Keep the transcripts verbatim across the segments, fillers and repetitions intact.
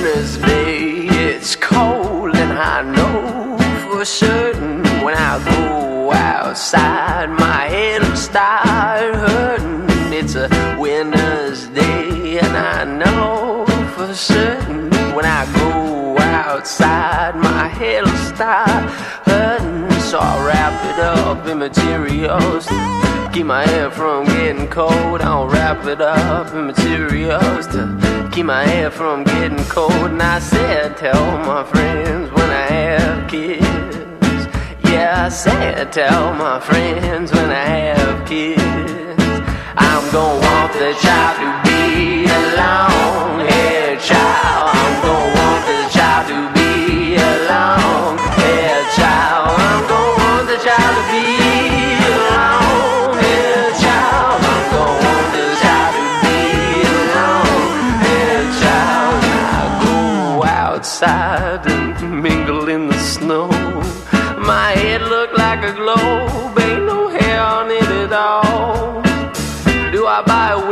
winter's day. It's cold and I know for certain when I go outside my head'll start hurting. It's a winter's day and I know for certain when I go outside my head'll start hurting. So I'll wrap it up in materials to keep my hair from getting cold. I'll wrap it up in materials to keep my hair from getting cold. And I said, tell my friends when I have kids. Yeah, I said, tell my friends when I have kids. I'm gonna want the child to be a long-haired child. I'm gonna want the child to be a long-haired child. I'm gonna want the child to be a long-haired child. I'm gonna want the child to be a long-haired child. I go outside and mingle in the snow. My head look like a globe, ain't no hair on it at all. Do I buy a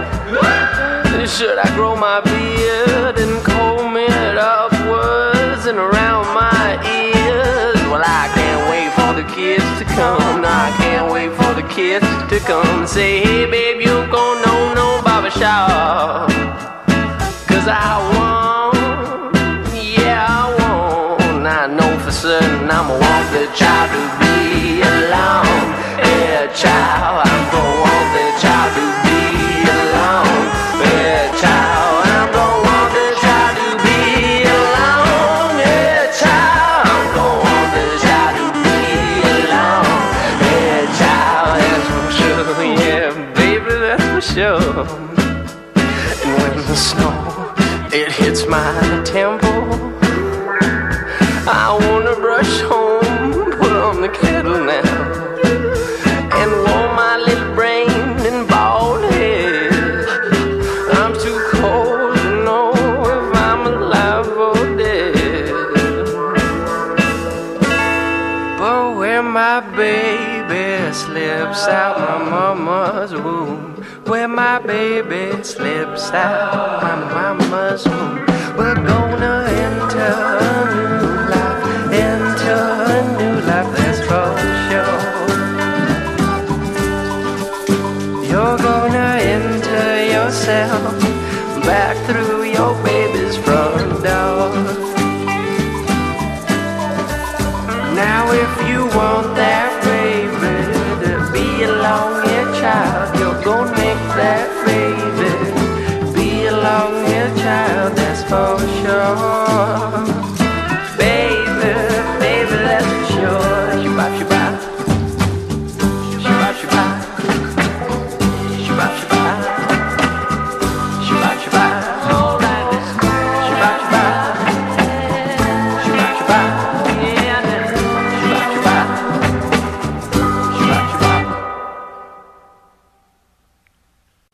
wig? Should I grow my beard and comb it upwards and around my ears? Well, I can't wait for the kids to come. No, I can't wait for the kids to come and say, hey babe, you don't go no, no barbershop. Cause I want, yeah I want, I know for certain I'ma want the child to be a long-haired child. I'm gonna want the child to be a long-haired child. I'm gonna want the child to be a long-haired child. I'm gonna want the child to be a long-haired child. That's for sure, yeah, baby, that's for sure. And when the snow, it hits my temple, I wanna brush home, put on the kettle now, and warm my little brain and bald head. I'm too cold to know if I'm alive or dead. But when my baby slips out my mama's womb, when my baby slips out my mama's womb, we're gonna enter a new life, enter a new life, that's for sure. You're gonna enter yourself back through your